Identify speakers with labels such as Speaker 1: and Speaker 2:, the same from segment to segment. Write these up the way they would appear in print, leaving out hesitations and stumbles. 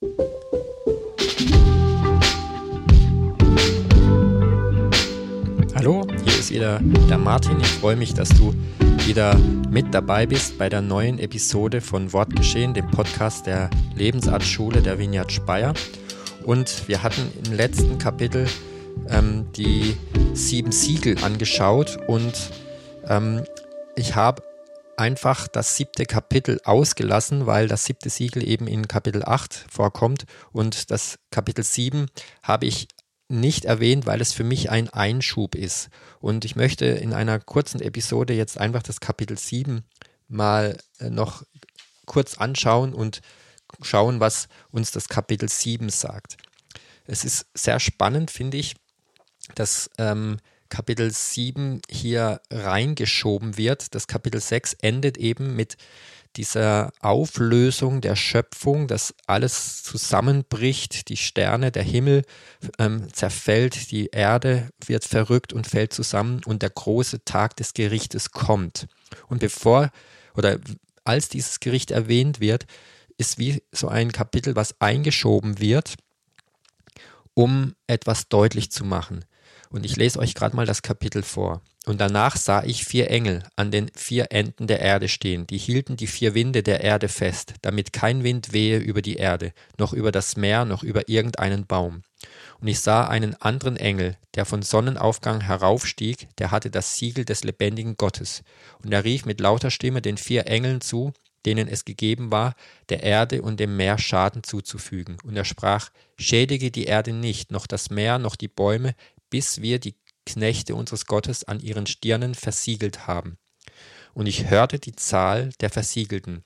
Speaker 1: Hallo, hier ist wieder der Martin. Ich freue mich, dass du wieder mit dabei bist bei der neuen Episode von Wortgeschehen, dem Podcast der Lebensartschule der Vineyard Speyer. Und wir hatten im letzten Kapitel die 7 Siegel angeschaut und ich habe einfach das 7. Kapitel ausgelassen, weil das 7. Siegel eben in Kapitel 8 vorkommt und das Kapitel 7 habe ich nicht erwähnt, weil es für mich ein Einschub ist. Und ich möchte in einer kurzen Episode jetzt einfach das Kapitel 7 mal noch kurz anschauen und schauen, was uns das Kapitel 7 sagt. Es ist sehr spannend, finde ich, dass Kapitel 7 hier reingeschoben wird. Das Kapitel 6 endet eben mit dieser Auflösung der Schöpfung, dass alles zusammenbricht, die Sterne, der Himmel zerfällt, die Erde wird verrückt und fällt zusammen und der große Tag des Gerichtes kommt. Und als dieses Gericht erwähnt wird, ist wie so ein Kapitel, was eingeschoben wird, um etwas deutlich zu machen. Und ich lese euch gerade mal das Kapitel vor. Und danach sah ich 4 Engel an den 4 Enden der Erde stehen. Die hielten die 4 Winde der Erde fest, damit kein Wind wehe über die Erde, noch über das Meer, noch über irgendeinen Baum. Und ich sah einen anderen Engel, der von Sonnenaufgang heraufstieg, der hatte das Siegel des lebendigen Gottes. Und er rief mit lauter Stimme den 4 Engeln zu, denen es gegeben war, der Erde und dem Meer Schaden zuzufügen. Und er sprach, schädige die Erde nicht, noch das Meer, noch die Bäume, bis wir die Knechte unseres Gottes an ihren Stirnen versiegelt haben. Und ich hörte die Zahl der Versiegelten,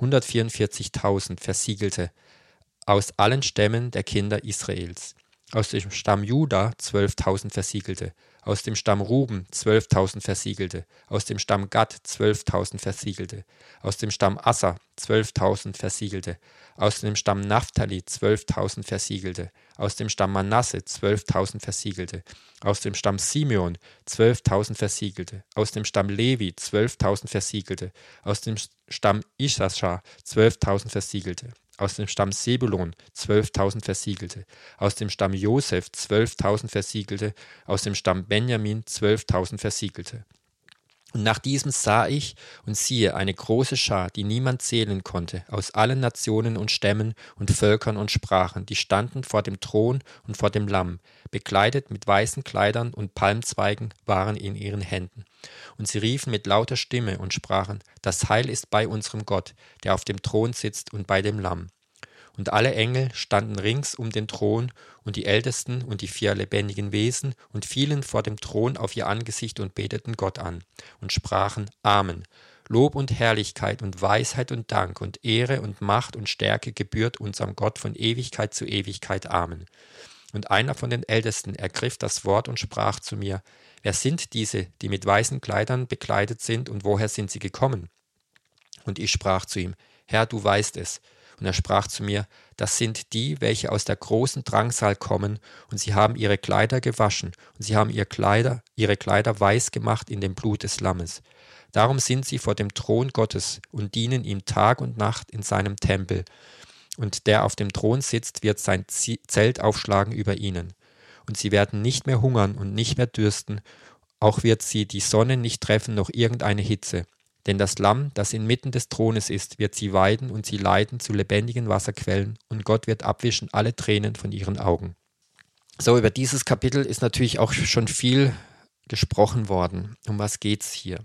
Speaker 1: 144.000 Versiegelte, aus allen Stämmen der Kinder Israels. Aus dem Stamm Juda 12.000 Versiegelte, aus dem Stamm Ruben 12.000 Versiegelte, aus dem Stamm Gad 12.000 Versiegelte, aus dem Stamm Asser 12.000 Versiegelte, aus dem Stamm Naphtali 12.000 Versiegelte, aus dem Stamm Manasse 12.000 Versiegelte, aus dem Stamm Simeon 12.000 Versiegelte, aus dem Stamm Levi 12.000 Versiegelte, aus dem Stamm Issachar 12.000 Versiegelte, aus dem Stamm Sebulon 12.000 Versiegelte, aus dem Stamm Josef 12.000 Versiegelte, aus dem Stamm Benjamin 12.000 Versiegelte. Und nach diesem sah ich und siehe eine große Schar, die niemand zählen konnte, aus allen Nationen und Stämmen und Völkern und Sprachen, die standen vor dem Thron und vor dem Lamm, bekleidet mit weißen Kleidern und Palmzweigen waren in ihren Händen. Und sie riefen mit lauter Stimme und sprachen, das Heil ist bei unserem Gott, der auf dem Thron sitzt und bei dem Lamm. Und alle Engel standen rings um den Thron und die Ältesten und die 4 lebendigen Wesen und fielen vor dem Thron auf ihr Angesicht und beteten Gott an und sprachen Amen. Lob und Herrlichkeit und Weisheit und Dank und Ehre und Macht und Stärke gebührt unserem Gott von Ewigkeit zu Ewigkeit. Amen. Und einer von den Ältesten ergriff das Wort und sprach zu mir, wer sind diese, die mit weißen Kleidern bekleidet sind und woher sind sie gekommen? Und ich sprach zu ihm, Herr, du weißt es. Und er sprach zu mir, das sind die, welche aus der großen Drangsal kommen, und sie haben ihre Kleider gewaschen, und sie haben ihre Kleider weiß gemacht in dem Blut des Lammes. Darum sind sie vor dem Thron Gottes und dienen ihm Tag und Nacht in seinem Tempel. Und der auf dem Thron sitzt, wird sein Zelt aufschlagen über ihnen. Und sie werden nicht mehr hungern und nicht mehr dürsten, auch wird sie die Sonne nicht treffen, noch irgendeine Hitze. Denn das Lamm, das inmitten des Thrones ist, wird sie weiden und sie leiten zu lebendigen Wasserquellen und Gott wird abwischen alle Tränen von ihren Augen. So, über dieses Kapitel ist natürlich auch schon viel gesprochen worden. Um was geht's hier?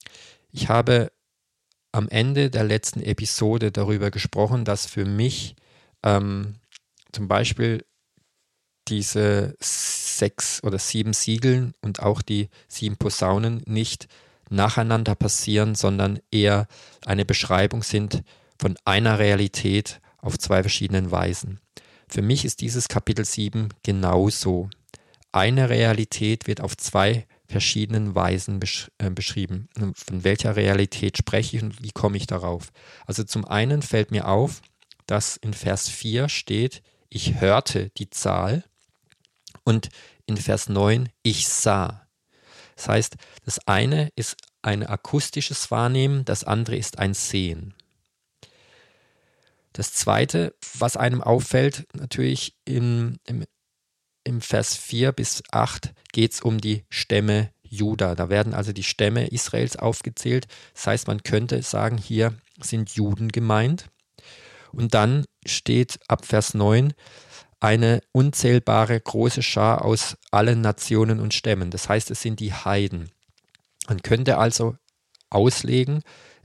Speaker 1: Ich habe am Ende der letzten Episode darüber gesprochen, dass für mich zum Beispiel diese 6 oder 7 Siegeln und auch die 7 Posaunen nicht nacheinander passieren, sondern eher eine Beschreibung sind von einer Realität auf 2 verschiedenen Weisen. Für mich ist dieses Kapitel 7 genauso. Eine Realität wird auf 2 verschiedenen Weisen beschrieben. Von welcher Realität spreche ich und wie komme ich darauf? Also zum einen fällt mir auf, dass in Vers 4 steht, ich hörte die Zahl und in Vers 9, ich sah. Das heißt, das eine ist ein akustisches Wahrnehmen, das andere ist ein Sehen. Das zweite, was einem auffällt, natürlich im Vers 4 bis 8 geht es um die Stämme Juda. Da werden also die Stämme Israels aufgezählt. Das heißt, man könnte sagen, hier sind Juden gemeint. Und dann steht ab Vers 9 eine unzählbare große Schar aus allen Nationen und Stämmen. Das heißt, es sind die Heiden. Man könnte also auslegen,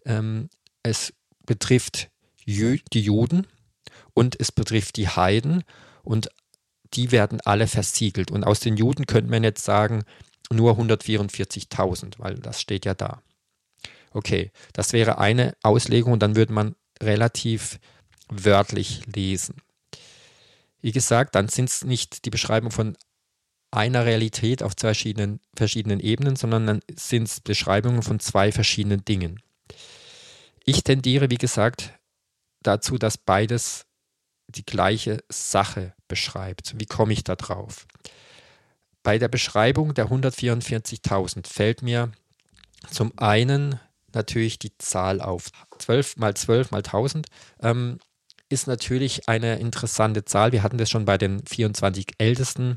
Speaker 1: es betrifft die Juden und es betrifft die Heiden und die werden alle versiegelt. Und aus den Juden könnte man jetzt sagen, nur 144.000, weil das steht ja da. Okay, das wäre eine Auslegung und dann würde man relativ wörtlich lesen. Wie gesagt, dann sind es nicht die Beschreibung von einer Realität auf zwei verschiedenen Ebenen, sondern dann sind es Beschreibungen von zwei verschiedenen Dingen. Ich tendiere, wie gesagt, dazu, dass beides die gleiche Sache beschreibt. Wie komme ich da drauf? Bei der Beschreibung der 144.000 fällt mir zum einen natürlich die Zahl auf. 12 mal 12 mal 1000 ist natürlich eine interessante Zahl. Wir hatten das schon bei den 24 Ältesten.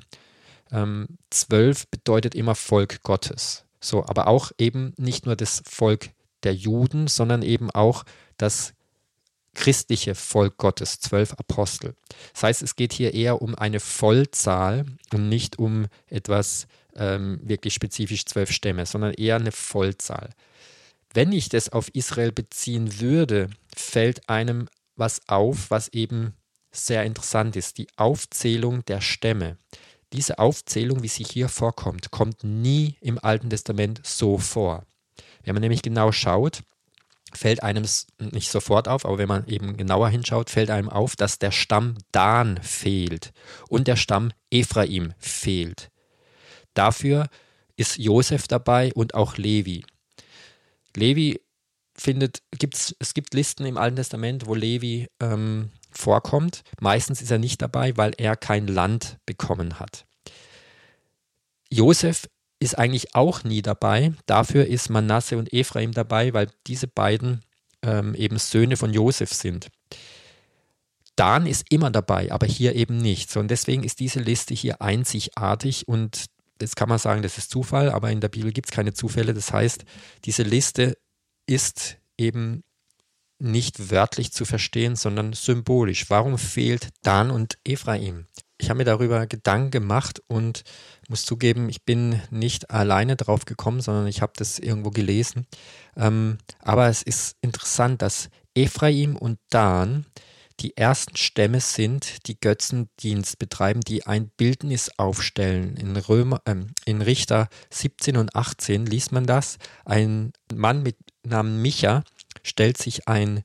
Speaker 1: 12 bedeutet immer Volk Gottes. So, aber auch eben nicht nur das Volk der Juden, sondern eben auch das christliche Volk Gottes, 12 Apostel. Das heißt, es geht hier eher um eine Vollzahl und nicht um etwas wirklich spezifisch 12 Stämme, sondern eher eine Vollzahl. Wenn ich das auf Israel beziehen würde, fällt einem was auf, was eben sehr interessant ist. Die Aufzählung der Stämme. Diese Aufzählung, wie sie hier vorkommt, kommt nie im Alten Testament so vor. Wenn man nämlich genau schaut, fällt einem nicht sofort auf, aber wenn man eben genauer hinschaut, fällt einem auf, dass der Stamm Dan fehlt und der Stamm Ephraim fehlt. Dafür ist Josef dabei und auch Levi. Levi es gibt Listen im Alten Testament, wo Levi vorkommt. Meistens ist er nicht dabei, weil er kein Land bekommen hat. Josef ist eigentlich auch nie dabei. Dafür ist Manasse und Ephraim dabei, weil diese beiden eben Söhne von Josef sind. Dan ist immer dabei, aber hier eben nicht. So, und deswegen ist diese Liste hier einzigartig und jetzt kann man sagen, das ist Zufall, aber in der Bibel gibt es keine Zufälle. Das heißt, diese Liste ist eben nicht wörtlich zu verstehen, sondern symbolisch. Warum fehlt Dan und Ephraim? Ich habe mir darüber Gedanken gemacht und muss zugeben, ich bin nicht alleine drauf gekommen, sondern ich habe das irgendwo gelesen. Aber es ist interessant, dass Ephraim und Dan die ersten Stämme sind, die Götzendienst betreiben, die ein Bildnis aufstellen. In Richter 17 und 18 liest man das. Ein Mann mit Namen Micha stellt sich ein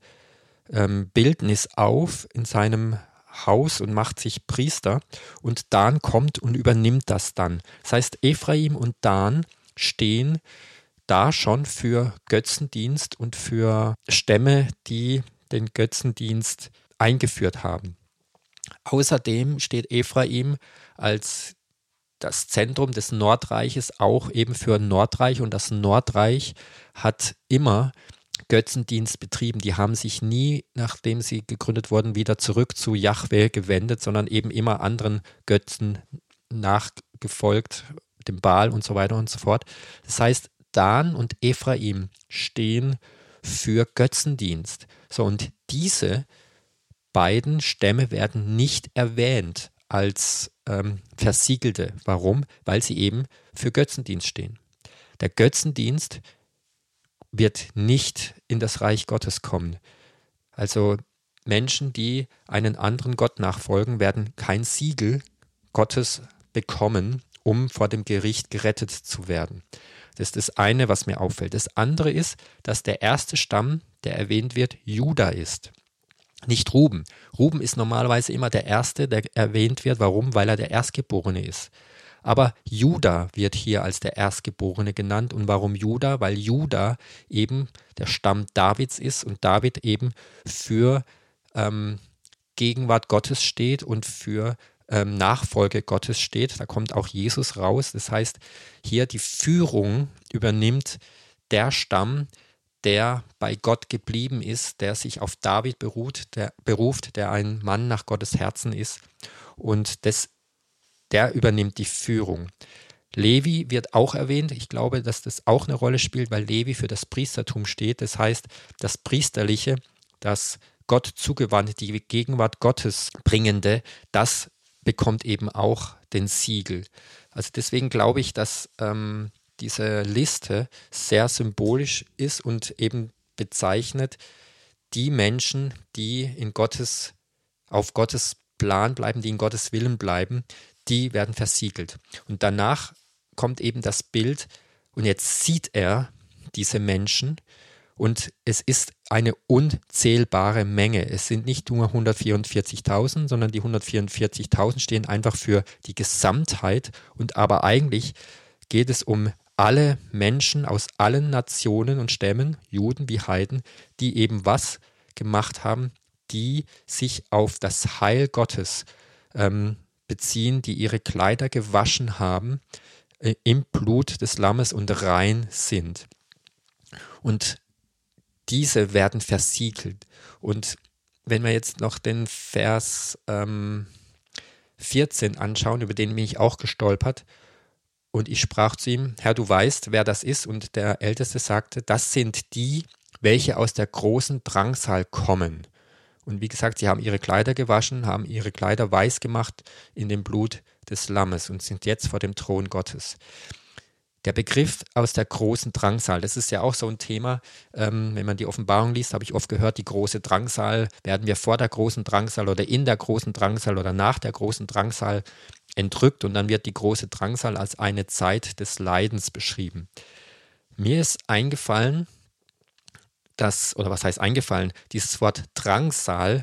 Speaker 1: Bildnis auf in seinem Haus und macht sich Priester und Dan kommt und übernimmt das dann. Das heißt, Ephraim und Dan stehen da schon für Götzendienst und für Stämme, die den Götzendienst eingeführt haben. Außerdem steht Ephraim als das Zentrum des Nordreiches auch eben für Nordreich und das Nordreich hat immer Götzendienst betrieben. Die haben sich nie, nachdem sie gegründet wurden, wieder zurück zu Jahwe gewendet, sondern eben immer anderen Götzen nachgefolgt, dem Baal und so weiter und so fort. Das heißt, Dan und Ephraim stehen für Götzendienst. So, und diese beiden Stämme werden nicht erwähnt als Versiegelte. Warum? Weil sie eben für Götzendienst stehen. Der Götzendienst wird nicht in das Reich Gottes kommen. Also Menschen, die einen anderen Gott nachfolgen, werden kein Siegel Gottes bekommen, um vor dem Gericht gerettet zu werden. Das ist das eine, was mir auffällt. Das andere ist, dass der erste Stamm, der erwähnt wird, Juda ist. Nicht Ruben. Ruben ist normalerweise immer der Erste, der erwähnt wird. Warum? Weil er der Erstgeborene ist. Aber Juda wird hier als der Erstgeborene genannt. Und warum Juda? Weil Juda eben der Stamm Davids ist und David eben für Gegenwart Gottes steht und für Nachfolge Gottes steht. Da kommt auch Jesus raus. Das heißt, hier die Führung übernimmt der Stamm, der bei Gott geblieben ist, der sich auf David beruft, der ein Mann nach Gottes Herzen ist und der übernimmt die Führung. Levi wird auch erwähnt. Ich glaube, dass das auch eine Rolle spielt, weil Levi für das Priestertum steht. Das heißt, das Priesterliche, das Gott zugewandte, die Gegenwart Gottes bringende, das bekommt eben auch den Siegel. Also deswegen glaube ich, dass diese Liste sehr symbolisch ist und eben bezeichnet die Menschen, die auf Gottes Plan bleiben, die in Gottes Willen bleiben, die werden versiegelt. Und danach kommt eben das Bild und jetzt sieht er diese Menschen und es ist eine unzählbare Menge. Es sind nicht nur 144.000, sondern die 144.000 stehen einfach für die Gesamtheit und aber eigentlich geht es um alle Menschen aus allen Nationen und Stämmen, Juden wie Heiden, die eben was gemacht haben, die sich auf das Heil Gottes beziehen, die ihre Kleider gewaschen haben im Blut des Lammes und rein sind. Und diese werden versiegelt. Und wenn wir jetzt noch den Vers 14 anschauen, über den bin ich auch gestolpert, und ich sprach zu ihm, Herr, du weißt, wer das ist. Und der Älteste sagte, das sind die, welche aus der großen Drangsal kommen. Und wie gesagt, sie haben ihre Kleider gewaschen, haben ihre Kleider weiß gemacht in dem Blut des Lammes und sind jetzt vor dem Thron Gottes. Der Begriff aus der großen Drangsal, das ist ja auch so ein Thema, wenn man die Offenbarung liest, habe ich oft gehört, die große Drangsal, werden wir vor der großen Drangsal oder in der großen Drangsal oder nach der großen Drangsal entrückt und dann wird die große Drangsal als eine Zeit des Leidens beschrieben. Mir ist eingefallen, dieses Wort Drangsal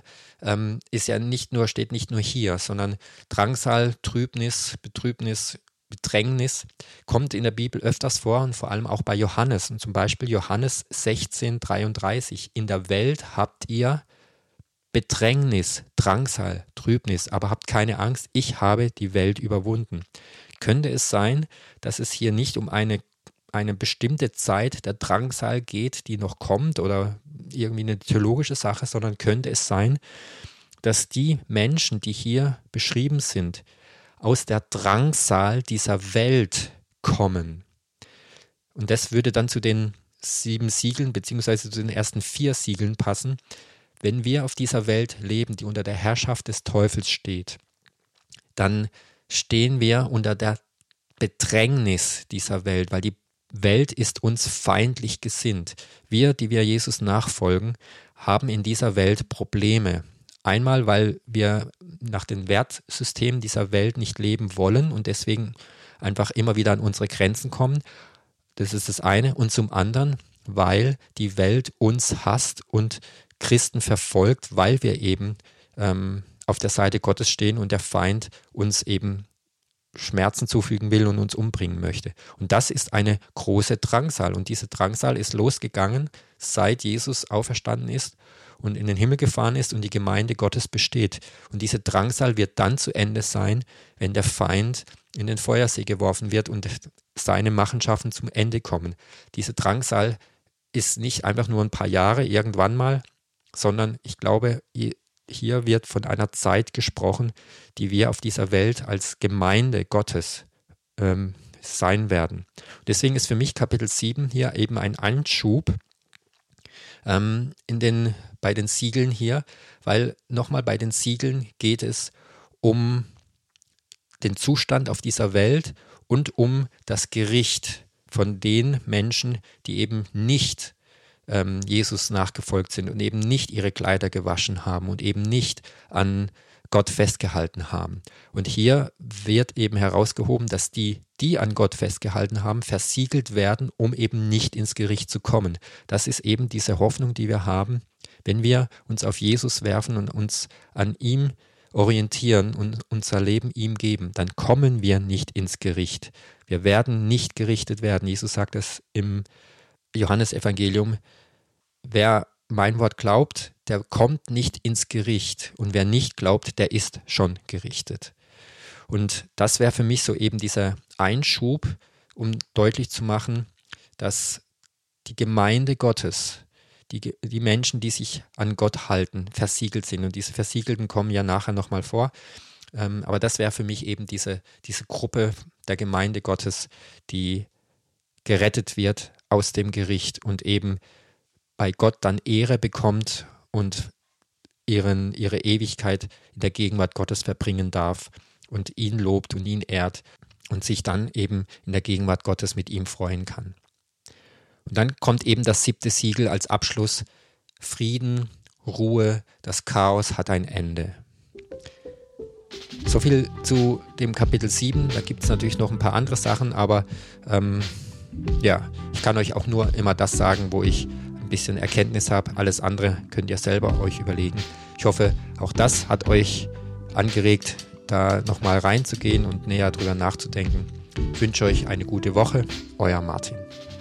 Speaker 1: steht nicht nur hier, sondern Drangsal, Trübnis, Betrübnis, Bedrängnis kommt in der Bibel öfters vor und vor allem auch bei Johannes. Und zum Beispiel Johannes 16,33. In der Welt habt ihr Bedrängnis, Drangsal, Trübnis, aber habt keine Angst, ich habe die Welt überwunden. Könnte es sein, dass es hier nicht um eine bestimmte Zeit der Drangsal geht, die noch kommt oder irgendwie eine theologische Sache, sondern könnte es sein, dass die Menschen, die hier beschrieben sind, aus der Drangsal dieser Welt kommen. Und das würde dann zu den 7 Siegeln beziehungsweise zu den ersten 4 Siegeln passen. Wenn wir auf dieser Welt leben, die unter der Herrschaft des Teufels steht, dann stehen wir unter der Bedrängnis dieser Welt, weil die Welt ist uns feindlich gesinnt. Wir, die wir Jesus nachfolgen, haben in dieser Welt Probleme. Einmal, weil wir nach den Wertsystemen dieser Welt nicht leben wollen und deswegen einfach immer wieder an unsere Grenzen kommen. Das ist das eine. Und zum anderen, weil die Welt uns hasst und Christen verfolgt, weil wir eben auf der Seite Gottes stehen und der Feind uns eben Schmerzen zufügen will und uns umbringen möchte. Und das ist eine große Drangsal. Und diese Drangsal ist losgegangen, seit Jesus auferstanden ist und in den Himmel gefahren ist und die Gemeinde Gottes besteht. Und diese Drangsal wird dann zu Ende sein, wenn der Feind in den Feuersee geworfen wird und seine Machenschaften zum Ende kommen. Diese Drangsal ist nicht einfach nur ein paar Jahre irgendwann mal, sondern ich glaube, hier wird von einer Zeit gesprochen, die wir auf dieser Welt als Gemeinde Gottes sein werden. Deswegen ist für mich Kapitel 7 hier eben ein Einschub bei den Siegeln hier, weil nochmal bei den Siegeln geht es um den Zustand auf dieser Welt und um das Gericht von den Menschen, die eben nicht Jesus nachgefolgt sind und eben nicht ihre Kleider gewaschen haben und eben nicht an Gott festgehalten haben. Und hier wird eben herausgehoben, dass die an Gott festgehalten haben, versiegelt werden, um eben nicht ins Gericht zu kommen. Das ist eben diese Hoffnung, die wir haben, wenn wir uns auf Jesus werfen und uns an ihm orientieren und unser Leben ihm geben, dann kommen wir nicht ins Gericht. Wir werden nicht gerichtet werden. Jesus sagt es im Johannesevangelium: Wer mein Wort glaubt, der kommt nicht ins Gericht. Und wer nicht glaubt, der ist schon gerichtet. Und das wäre für mich so eben dieser Einschub, um deutlich zu machen, dass die Gemeinde Gottes, die Menschen, die sich an Gott halten, versiegelt sind. Und diese Versiegelten kommen ja nachher nochmal vor. Aber das wäre für mich eben diese Gruppe der Gemeinde Gottes, die gerettet wird aus dem Gericht und eben bei Gott dann Ehre bekommt und ihre Ewigkeit in der Gegenwart Gottes verbringen darf und ihn lobt und ihn ehrt und sich dann eben in der Gegenwart Gottes mit ihm freuen kann. Und dann kommt eben das 7. Siegel als Abschluss: Frieden, Ruhe, das Chaos hat ein Ende. So viel zu dem Kapitel 7. Da gibt es natürlich noch ein paar andere Sachen, aber ich kann euch auch nur immer das sagen, wo ich ein bisschen Erkenntnis habe. Alles andere könnt ihr selber euch überlegen. Ich hoffe, auch das hat euch angeregt, da nochmal reinzugehen und näher drüber nachzudenken. Ich wünsche euch eine gute Woche. Euer Martin.